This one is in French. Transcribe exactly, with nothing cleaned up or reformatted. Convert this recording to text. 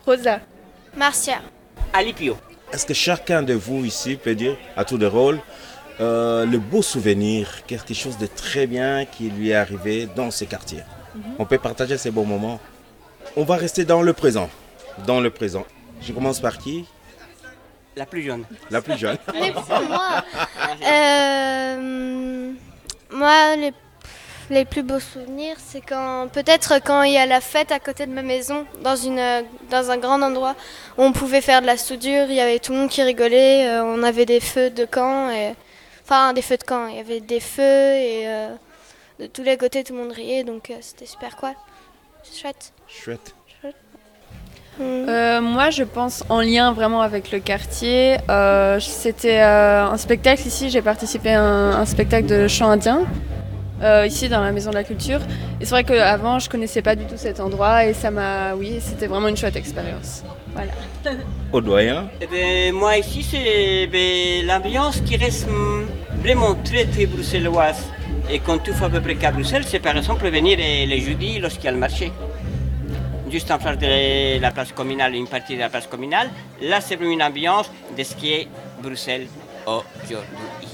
Rosa. Marcia. Alipio. Est-ce que chacun de vous ici peut dire, à tour de rôle, euh, le beau souvenir, quelque chose de très bien qui lui est arrivé dans ce quartier? Mm-hmm. On peut partager ces beaux moments. On va rester dans le présent. Dans le présent. Je commence par qui? La plus jeune. La plus jeune. Mais pour moi, euh, moi les, les plus beaux souvenirs, c'est quand peut-être quand il y a la fête à côté de ma maison, dans, une, dans un grand endroit où on pouvait faire de la soudure, il y avait tout le monde qui rigolait, euh, on avait des feux de camp, et, enfin des feux de camp, il y avait des feux et euh, de tous les côtés tout le monde riait, donc euh, c'était super quoi. C'est chouette. Chouette. Euh, moi, je pense en lien vraiment avec le quartier. Euh, c'était euh, un spectacle ici. J'ai participé à un, un spectacle de chant indien euh, ici dans la Maison de la Culture. Et c'est vrai qu'avant, je connaissais pas du tout cet endroit et ça m'a, oui, c'était vraiment une chouette expérience. Voilà. Au doyen. Eh bien, moi ici, c'est ben, l'ambiance qui reste vraiment très très bruxelloise. Et quand tu fais à peu près qu'à Bruxelles, c'est par exemple venir les, les jeudis lorsqu'il y a le marché. Juste en face de la place communale, une partie de la place communale. Là, c'est vraiment une ambiance de ce qui est Bruxelles aujourd'hui.